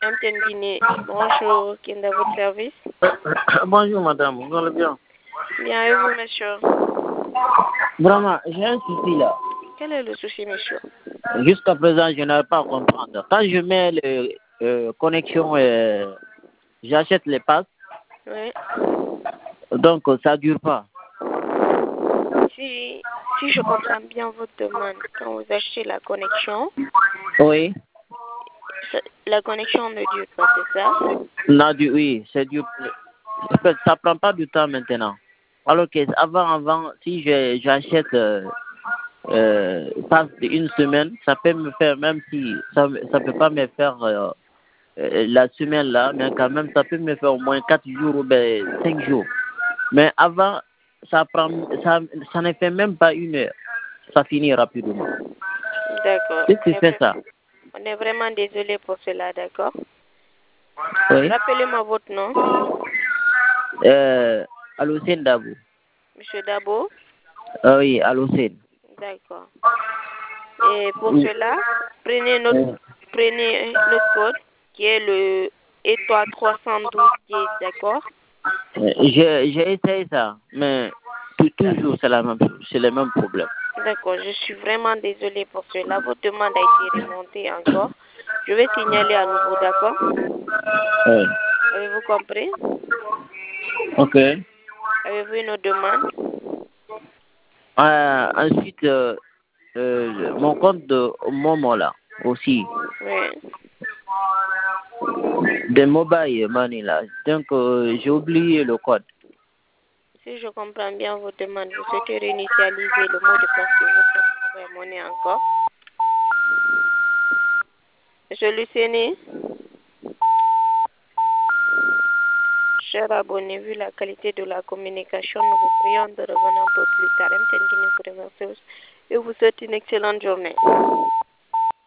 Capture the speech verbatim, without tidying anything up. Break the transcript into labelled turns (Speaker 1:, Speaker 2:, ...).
Speaker 1: Guinée. Bonjour, qui est dans votre service?
Speaker 2: Bonjour madame, vous allez bien?
Speaker 1: Bien, et vous, monsieur?
Speaker 2: Vraiment, j'ai un souci là.
Speaker 1: Quel est le souci, monsieur?
Speaker 2: Jusqu'à présent, je n'arrive pas à comprendre. Quand je mets les euh, connexions, euh, j'achète les passes,
Speaker 1: Oui.
Speaker 2: donc ça ne dure pas.
Speaker 1: Si, si je comprends bien votre demande, quand vous achetez la connexion,
Speaker 2: Oui.
Speaker 1: ça- la connexion ne dure pas, c'est ça?
Speaker 2: Non, du, oui, c'est du. En fait, ça prend pas du temps maintenant. Alors que avant, avant, si je- j'achète euh, euh, passe une semaine, ça peut me faire, même si ça ne peut pas me faire euh, euh, la semaine là, mais quand même, ça peut me faire au moins quatre jours ou bien cinq jours. Mais avant, ça prend, ça, ça ne fait même pas une heure. Ça finit rapidement.
Speaker 1: D'accord.
Speaker 2: Qu'est-ce qui
Speaker 1: On est
Speaker 2: fait
Speaker 1: vra-
Speaker 2: ça?
Speaker 1: on est vraiment désolé pour cela, d'accord?
Speaker 2: Oui.
Speaker 1: Rappelez-moi votre nom,
Speaker 2: Euh, Alocène Dabou.
Speaker 1: monsieur Dabo.
Speaker 2: Ah oui, Alocène.
Speaker 1: D'accord. Et pour cela, prenez notre,
Speaker 2: Euh,
Speaker 1: prenez notre code qui est le étoile trois cent douze dix, d'accord?
Speaker 2: J'ai j'ai essayé ça, mais tout- toujours c'est la même chose, c'est le même problème.
Speaker 1: D'accord, je suis vraiment désolée pour cela. Votre demande a été remontée encore. Je vais signaler à nouveau, d'accord?
Speaker 2: Oui.
Speaker 1: Avez-vous compris?
Speaker 2: Ok.
Speaker 1: Avez-vous une autre demande?
Speaker 2: Euh, ensuite, euh, euh, mon compte de Momo là aussi,
Speaker 1: Oui.
Speaker 2: de mobile money là. Donc euh, j'ai oublié le code.
Speaker 1: Si je comprends bien votre demande, vous souhaitez réinitialiser le mot de passe de votre mobile money encore. Monsieur Luceni, cher abonné, vu la qualité de la communication, nous vous prions de revenir un peu plus tard. M T N Guinée vous remercie et vous souhaite une excellente journée.